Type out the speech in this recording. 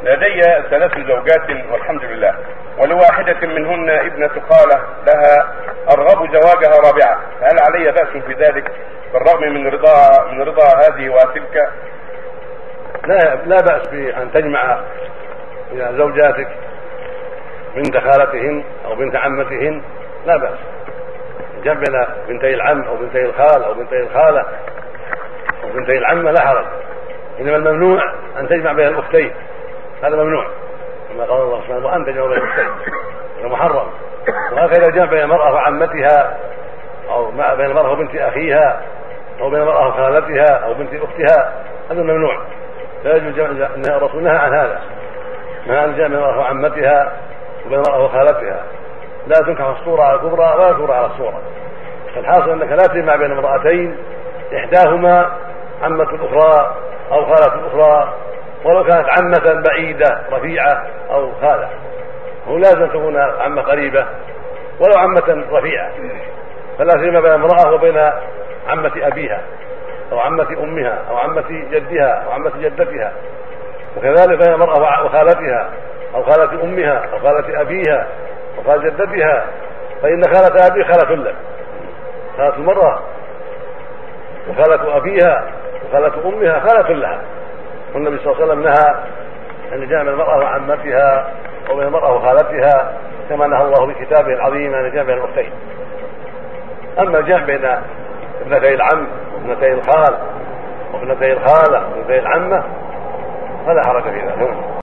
لدي 3 زوجات والحمد لله، ولواحدة منهن ابنة خالة لها أرغب زواجها رابعة، فهل علي بأس في ذلك بالرغم من رضا هذه وتلك؟ لا بأس بأن تجمع إلى زوجاتك بنت خالتهن أو بنت عمتهن، لا بأس. جمع بين بنتي العم أو بنتي الخال أو بنتي الخالة أو بنتي العمة لا حرج، إنما الممنوع أن تجمع بين الأختين، هذا ممنوع كما قال الله سبحانه وأن تجمع بين الأختين، هذا محرم. وهكذا جمع بين المرأة وعمتها أو بين المرأة وبنت أخيها أو بين المرأة وخالتها أو بنت أختها، هذا ممنوع، لا يجوز جمع. الرسول نهى عن هذا، نهى عن جمع بين المرأة وعمتها وبين المرأة وخالتها، لا تنكح الصورة على الكبرى ولا الكبرى على الصورة. فالحاصل أنك لا تجمع بين امرأتين إحداهما عمة الأخرى أو خالة الأخرى، ولو كانت عمة بعيدة رفيعة أو خالة، هو لازم تكون عمة قريبة ولو عمة رفيعة، فلا تجمع بين امرأة وبين عمة أبيها أو عمة أمها أو عمة جدها أو عمة جدتها، وكذلك بين المرأة وخالتها أو خالة أمها أو خالة أبيها أو خالة جدتها، فإن خالة أبي خالة لك، خالة المرأة وخالة أبيها وخالة أمها خالة لها. والنبي صلى الله عليه وسلم نهى أن يجمع المرأة وعمتها وبين المرأة وخالتها، كما نهى الله بكتابه العظيم أن يجمع بين الأختين. أما الجمع بين ابنتي العم وابنتي الخال وابنتي الخالة وابنتي العمة فلا حرج في ذلك.